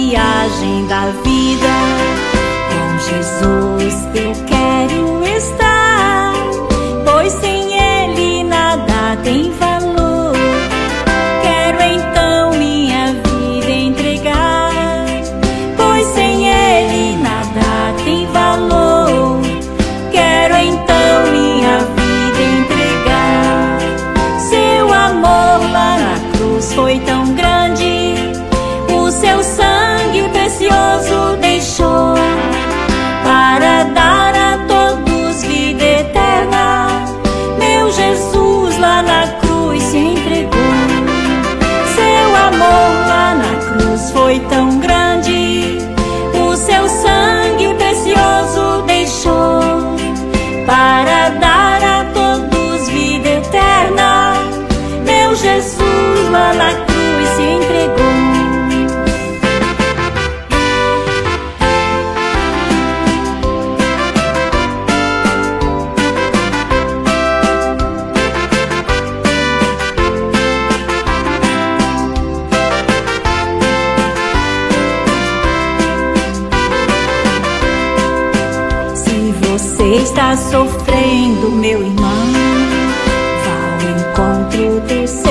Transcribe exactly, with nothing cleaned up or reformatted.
viagem da vida. Com Jesus eu quero estar, pois sem Ele nada tem valor. Quero então minha vida entregar, pois sem Ele nada tem valor. Quero então minha vida entregar. Seu amor lá na cruz foi tão grande, o seu sangue precioso deixou, para dar a todos vida eterna. Meu Jesus lá na cruz se entregou. Seu amor lá na cruz foi tão grande, o seu sangue precioso deixou, para dar a todos vida eterna. Meu Jesus lá na cruz se entregou. Você está sofrendo, meu irmão, vá ao encontro do Senhor.